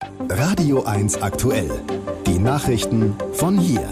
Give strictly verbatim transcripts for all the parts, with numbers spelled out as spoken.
Radio eins aktuell. Die Nachrichten von hier.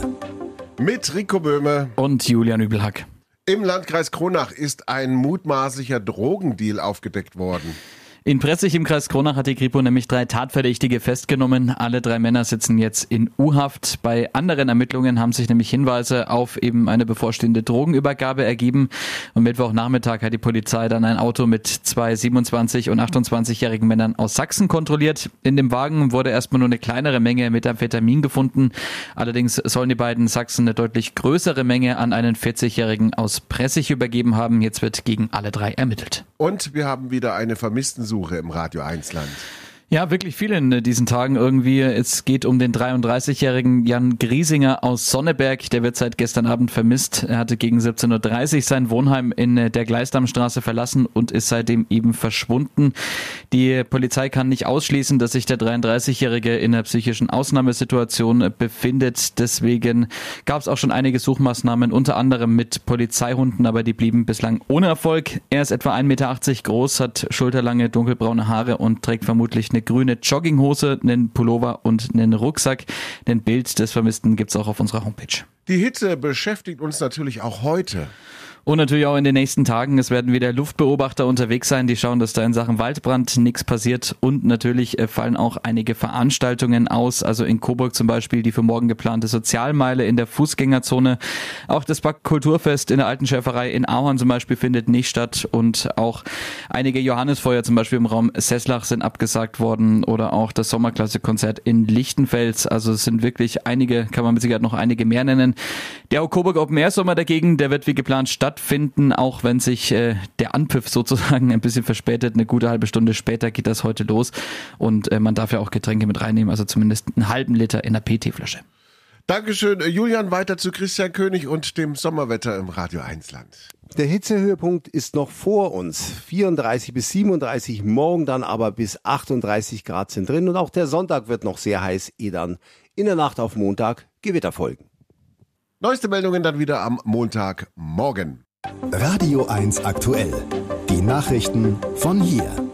Mit Rico Böhme und Julian Übelhack. Im Landkreis Kronach ist ein mutmaßlicher Drogendeal aufgedeckt worden. In Pressig im Kreis Kronach hat die Kripo nämlich drei Tatverdächtige festgenommen. Alle drei Männer sitzen jetzt in U-Haft. Bei anderen Ermittlungen haben sich nämlich Hinweise auf eben eine bevorstehende Drogenübergabe ergeben. Am Mittwochnachmittag hat die Polizei dann ein Auto mit zwei siebenundzwanzig- und achtundzwanzigjährigen Männern aus Sachsen kontrolliert. In dem Wagen wurde erstmal nur eine kleinere Menge Methamphetamin gefunden. Allerdings sollen die beiden Sachsen eine deutlich größere Menge an einen vierzigjährigen aus Pressig übergeben haben. Jetzt wird gegen alle drei ermittelt. Und wir haben wieder eine Vermisstensuche im Radio eins Land. Ja, wirklich viel in diesen Tagen irgendwie. Es geht um den dreiunddreißigjährigen Jan Griesinger aus Sonneberg. Der wird seit gestern Abend vermisst. Er hatte gegen siebzehn Uhr dreißig sein Wohnheim in der Gleisdammstraße verlassen und ist seitdem eben verschwunden. Die Polizei kann nicht ausschließen, dass sich der dreiunddreißigjährige in einer psychischen Ausnahmesituation befindet. Deswegen gab es auch schon einige Suchmaßnahmen, unter anderem mit Polizeihunden, aber die blieben bislang ohne Erfolg. Er ist etwa ein Meter achtzig groß, hat schulterlange dunkelbraune Haare und trägt vermutlich eine grüne Jogginghose, einen Pullover und einen Rucksack. Ein Bild des Vermissten gibt's auch auf unserer Homepage. Die Hitze beschäftigt uns natürlich auch heute. Und natürlich auch in den nächsten Tagen. Es werden wieder Luftbeobachter unterwegs sein, die schauen, dass da in Sachen Waldbrand nichts passiert. Und natürlich fallen auch einige Veranstaltungen aus. Also in Coburg zum Beispiel die für morgen geplante Sozialmeile in der Fußgängerzone. Auch das Backkulturfest in der Alten Schäferei in Ahorn zum Beispiel findet nicht statt. Und auch einige Johannisfeuer zum Beispiel im Raum Seslach sind abgesagt worden. Oder auch das Sommerklasse-Konzert in Lichtenfels. Also es sind wirklich einige, kann man mit Sicherheit noch einige mehr nennen. Der Coburg Open Air Sommer dagegen, der wird wie geplant stattfinden. finden, auch wenn sich äh, der Anpfiff sozusagen ein bisschen verspätet. Eine gute halbe Stunde später geht das heute los und äh, man darf ja auch Getränke mit reinnehmen, also zumindest einen halben Liter in einer P E T-Flasche. Dankeschön, Julian. Weiter zu Christian König und dem Sommerwetter im Radio eins Land. Der Hitzehöhepunkt ist noch vor uns. vierunddreißig bis siebenunddreißig, morgen dann aber bis achtunddreißig Grad sind drin und auch der Sonntag wird noch sehr heiß, ehe dann in der Nacht auf Montag Gewitter folgen. Neueste Meldungen dann wieder am Montagmorgen. Radio eins aktuell. Die Nachrichten von hier.